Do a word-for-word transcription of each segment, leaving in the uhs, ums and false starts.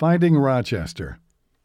Finding Rochester.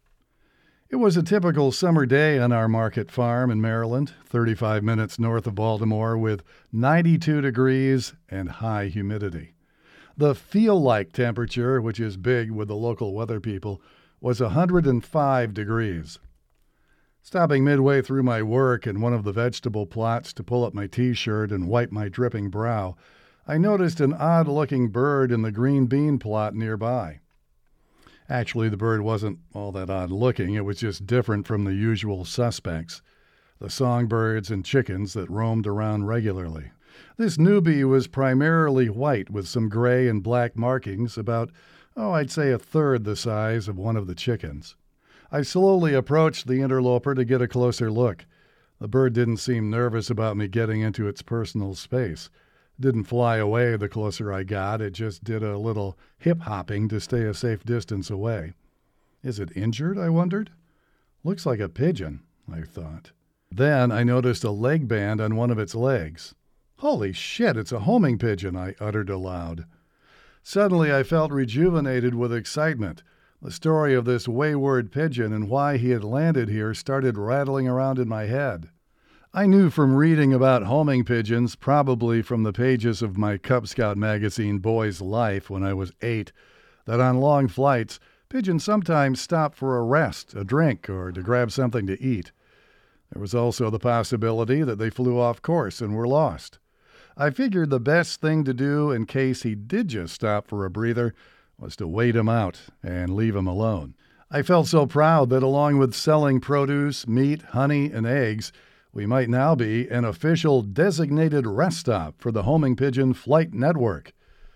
It was a typical summer day on our market farm in Maryland, thirty-five minutes north of Baltimore, with ninety-two degrees and high humidity. The feel-like temperature, which is big with the local weather people, was one hundred five degrees. Stopping midway through my work in one of the vegetable plots to pull up my T-shirt and wipe my dripping brow, I noticed an odd-looking bird in the green bean plot nearby. Actually, the bird wasn't all that odd-looking. It was just different from the usual suspects, the songbirds and chickens that roamed around regularly. This newbie was primarily white with some gray and black markings, about, oh, I'd say a third the size of one of the chickens. I slowly approached the interloper to get a closer look. The bird didn't seem nervous about me getting into its personal space. It didn't fly away the closer I got. It just did a little hip-hopping to stay a safe distance away. Is it injured, I wondered? Looks like a pigeon, I thought. Then I noticed a leg band on one of its legs. Holy shit, it's a homing pigeon, I uttered aloud. Suddenly I felt rejuvenated with excitement. The story of this wayward pigeon and why he had landed here started rattling around in my head. I knew from reading about homing pigeons, probably from the pages of my Cub Scout magazine Boy's Life when I was eight, that on long flights, pigeons sometimes stop for a rest, a drink, or to grab something to eat. There was also the possibility that they flew off course and were lost. I figured the best thing to do in case he did just stop for a breather was to wait him out and leave him alone. I felt so proud that along with selling produce, meat, honey, and eggs, we might now be an official designated rest stop for the homing pigeon flight network.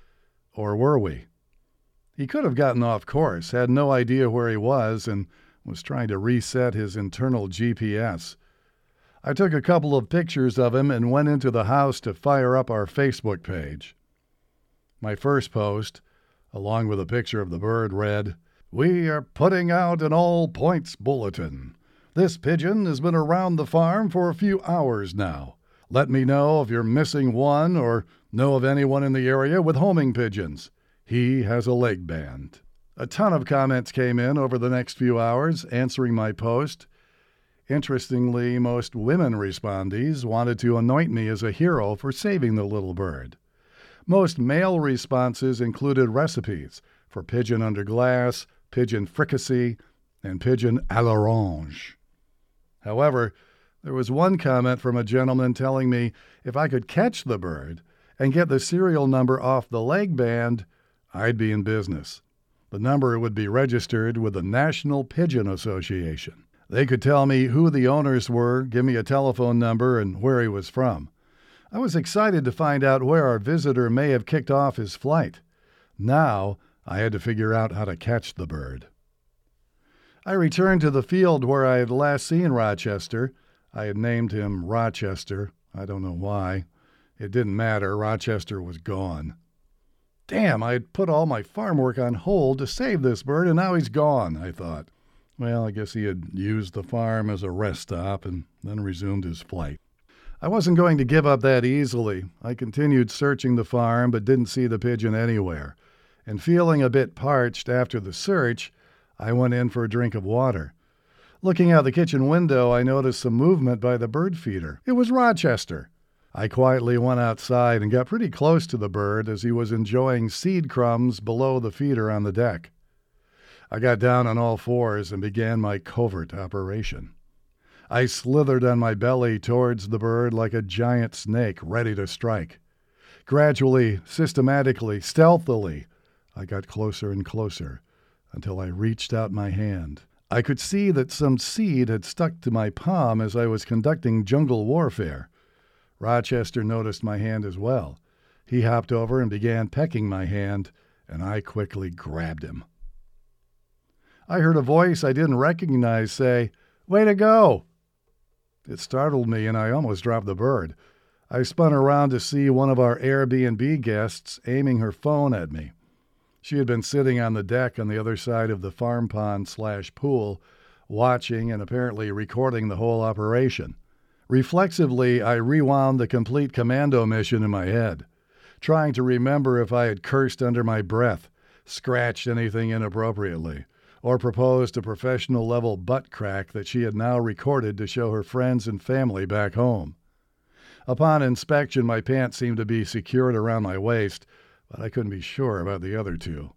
Or were we? He could have gotten off course, had no idea where he was, and was trying to reset his internal G P S. I took a couple of pictures of him and went into the house to fire up our Facebook page. My first post, along with a picture of the bird, read, "We are putting out an all-points bulletin. This pigeon has been around the farm for a few hours now. Let me know if you're missing one or know of anyone in the area with homing pigeons. He has a leg band." A ton of comments came in over the next few hours answering my post. Interestingly, most women respondees wanted to anoint me as a hero for saving the little bird. Most male responses included recipes for pigeon under glass, pigeon fricassee, and pigeon à l'orange. However, there was one comment from a gentleman telling me if I could catch the bird and get the serial number off the leg band, I'd be in business. The number would be registered with the National Pigeon Association. They could tell me who the owners were, give me a telephone number, and where he was from. I was excited to find out where our visitor may have kicked off his flight. Now I had to figure out how to catch the bird. I returned to the field where I had last seen Rochester. I had named him Rochester. I don't know why. It didn't matter. Rochester was gone. Damn, I had put all my farm work on hold to save this bird, and now he's gone, I thought. Well, I guess he had used the farm as a rest stop and then resumed his flight. I wasn't going to give up that easily. I continued searching the farm but didn't see the pigeon anywhere. And feeling a bit parched after the search, I went in for a drink of water. Looking out the kitchen window, I noticed some movement by the bird feeder. It was Rochester. I quietly went outside and got pretty close to the bird as he was enjoying seed crumbs below the feeder on the deck. I got down on all fours and began my covert operation. I slithered on my belly towards the bird like a giant snake ready to strike. Gradually, systematically, stealthily, I got closer and closer until I reached out my hand. I could see that some seed had stuck to my palm as I was conducting jungle warfare. Rochester noticed my hand as well. He hopped over and began pecking my hand, and I quickly grabbed him. I heard a voice I didn't recognize say, "Way to go!" It startled me, and I almost dropped the bird. I spun around to see one of our Airbnb guests aiming her phone at me. She had been sitting on the deck on the other side of the farm pond slash pool, watching and apparently recording the whole operation. Reflexively, I rewound the complete commando mission in my head, trying to remember if I had cursed under my breath, scratched anything inappropriately, or proposed a professional-level butt crack that she had now recorded to show her friends and family back home. Upon inspection, my pants seemed to be secured around my waist, but I couldn't be sure about the other two.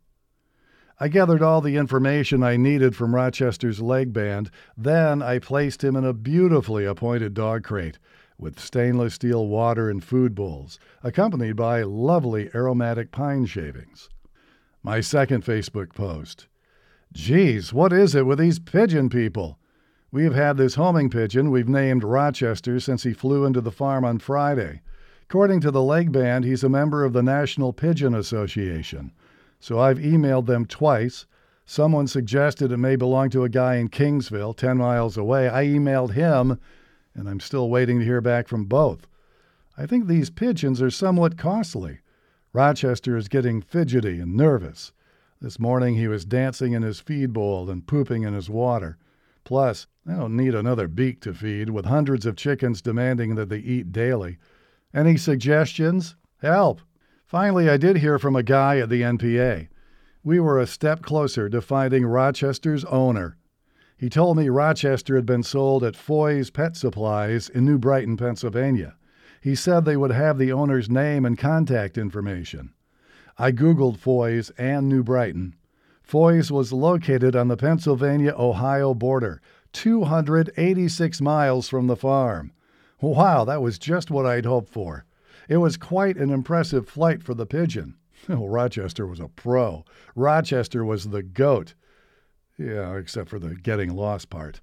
I gathered all the information I needed from Rochester's leg band. Then I placed him in a beautifully appointed dog crate with stainless steel water and food bowls, accompanied by lovely aromatic pine shavings. My second Facebook post. Geez, what is it with these pigeon people? We've had this homing pigeon we've named Rochester since he flew into the farm on Friday. According to the leg band, he's a member of the National Pigeon Association. So I've emailed them twice. Someone suggested it may belong to a guy in Kingsville, ten miles away. I emailed him, and I'm still waiting to hear back from both. I think these pigeons are somewhat costly. Rochester is getting fidgety and nervous. This morning he was dancing in his feed bowl and pooping in his water. Plus, I don't need another beak to feed, with hundreds of chickens demanding that they eat daily. Any suggestions? Help! Finally, I did hear from a guy at the N P A. We were a step closer to finding Rochester's owner. He told me Rochester had been sold at Foy's Pet Supplies in New Brighton, Pennsylvania. He said they would have the owner's name and contact information. I Googled Foy's and New Brighton. Foy's was located on the Pennsylvania-Ohio border, two hundred eighty-six miles from the farm. Wow, that was just what I'd hoped for. It was quite an impressive flight for the pigeon. Oh, Rochester was a pro. Rochester was the goat. Yeah, except for the getting lost part.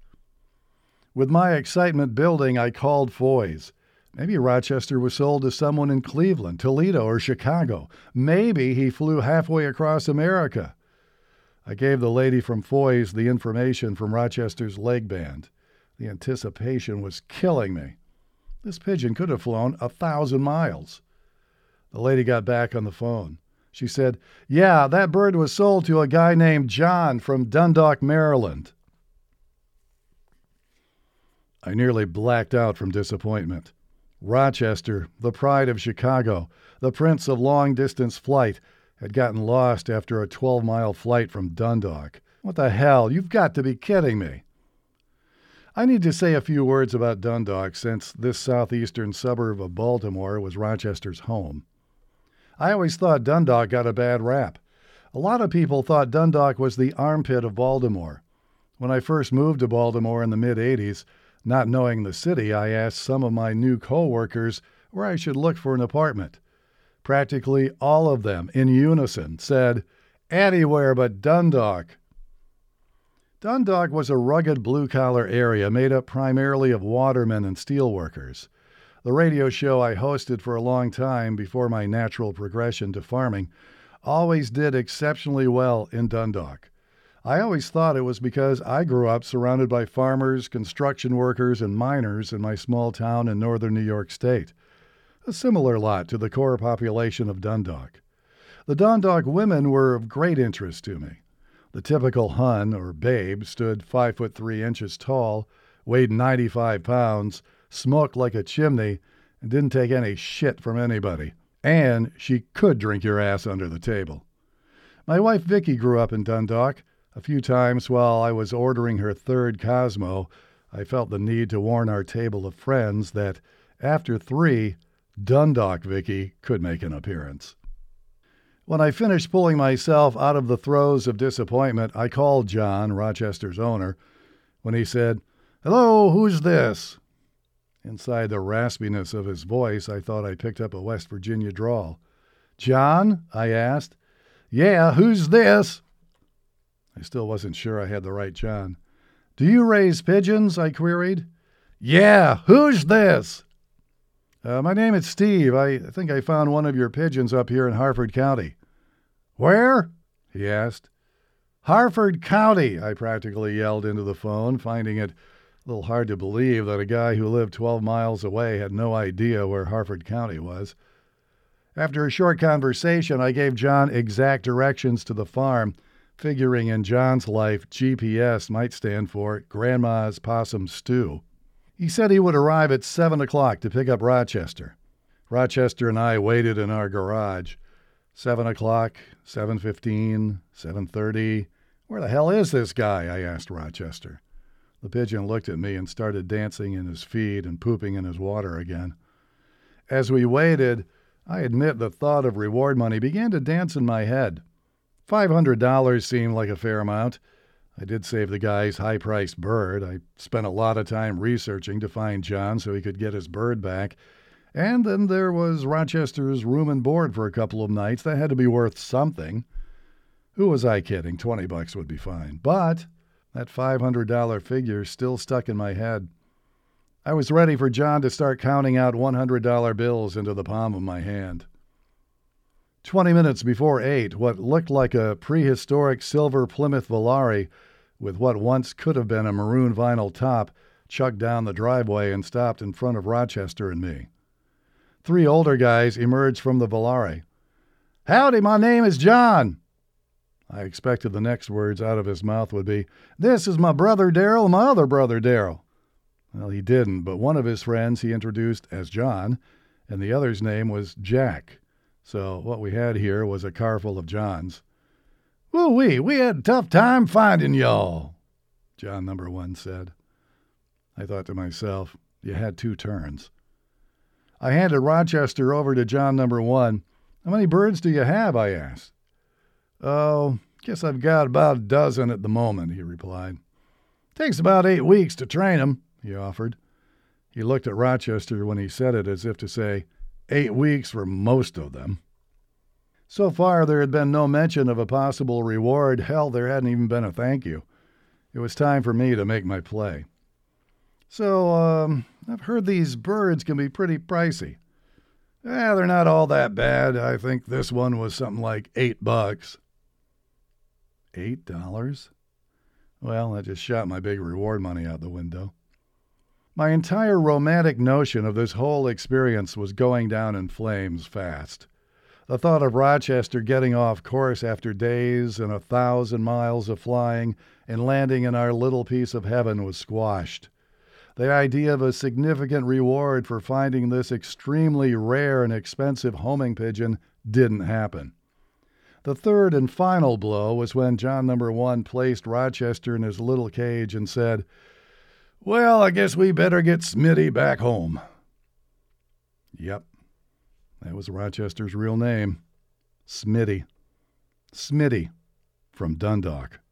With my excitement building, I called Foy's. Maybe Rochester was sold to someone in Cleveland, Toledo, or Chicago. Maybe he flew halfway across America. I gave the lady from Foy's the information from Rochester's leg band. The anticipation was killing me. This pigeon could have flown a thousand miles. The lady got back on the phone. She said, yeah, that bird was sold to a guy named John from Dundalk, Maryland. I nearly blacked out from disappointment. Rochester, the pride of Chicago, the prince of long-distance flight, had gotten lost after a twelve-mile flight from Dundalk. What the hell? You've got to be kidding me. I need to say a few words about Dundalk, since this southeastern suburb of Baltimore was Rochester's home. I always thought Dundalk got a bad rap. A lot of people thought Dundalk was the armpit of Baltimore. When I first moved to Baltimore in the mid-eighties, not knowing the city, I asked some of my new co-workers where I should look for an apartment. Practically all of them, in unison, said, anywhere but Dundalk. Dundalk was a rugged blue-collar area made up primarily of watermen and steelworkers. The radio show I hosted for a long time before my natural progression to farming always did exceptionally well in Dundalk. I always thought it was because I grew up surrounded by farmers, construction workers, and miners in my small town in northern New York State. A similar lot to the core population of Dundalk. The Dundalk women were of great interest to me. The typical Hun, or babe, stood five foot three inches tall, weighed ninety-five pounds, smoked like a chimney, and didn't take any shit from anybody. And she could drink your ass under the table. My wife Vicky grew up in Dundalk. A few times while I was ordering her third Cosmo, I felt the need to warn our table of friends that after three, Dundalk Vicky could make an appearance. When I finished pulling myself out of the throes of disappointment, I called John, Rochester's owner. When he said, hello, who's this? Inside the raspiness of his voice, I thought I picked up a West Virginia drawl. John? I asked. Yeah, who's this? I still wasn't sure I had the right John. Do you raise pigeons? I queried. Yeah, who's this? Uh, my name is Steve. I think I found one of your pigeons up here in Harford County. Where? He asked. Harford County, I practically yelled into the phone, finding it a little hard to believe that a guy who lived twelve miles away had no idea where Harford County was. After a short conversation, I gave John exact directions to the farm, figuring in John's life G P S might stand for Grandma's Possum Stew. He said he would arrive at seven o'clock to pick up Rochester. Rochester and I waited in our garage. seven o'clock, seven fifteen, seven thirty. "Where the hell is this guy?" I asked Rochester. The pigeon looked at me and started dancing in his feed and pooping in his water again. As we waited, I admit the thought of reward money began to dance in my head. Five hundred dollars seemed like a fair amount. I did save the guy's high-priced bird. I spent a lot of time researching to find John so he could get his bird back. And then there was Rochester's room and board for a couple of nights. That had to be worth something. Who was I kidding? Twenty bucks would be fine. But that five hundred dollars figure still stuck in my head. I was ready for John to start counting out one hundred dollar bills into the palm of my hand. Twenty minutes before eight, what looked like a prehistoric silver Plymouth Volare with what once could have been a maroon vinyl top chugged down the driveway and stopped in front of Rochester and me. Three older guys emerged from the Volare. "Howdy, my name is John." I expected the next words out of his mouth would be, "This is my brother Daryl and my other brother Daryl." Well, he didn't, but one of his friends he introduced as John, and the other's name was Jack. So what we had here was a car full of Johns. "Woo-wee, we had a tough time finding y'all," John number one said. I thought to myself, you had two turns. I handed Rochester over to John number one. "How many birds do you have?" I asked. "Oh, guess I've got about a dozen at the moment," he replied. "Takes about eight weeks to train 'em," he offered. He looked at Rochester when he said it as if to say, eight weeks for most of them. So far, there had been no mention of a possible reward. Hell, there hadn't even been a thank you. It was time for me to make my play. "So, um, I've heard these birds can be pretty pricey." "Eh, they're not all that bad. I think this one was something like eight bucks. Eight dollars? Well, I just shot my big reward money out the window. My entire romantic notion of this whole experience was going down in flames fast. The thought of Rochester getting off course after days and a thousand miles of flying and landing in our little piece of heaven was squashed. The idea of a significant reward for finding this extremely rare and expensive homing pigeon didn't happen. The third and final blow was when John number one placed Rochester in his little cage and said, "Well, I guess we better get Smitty back home." Yep, that was Rochester's real name. Smitty. Smitty from Dundalk.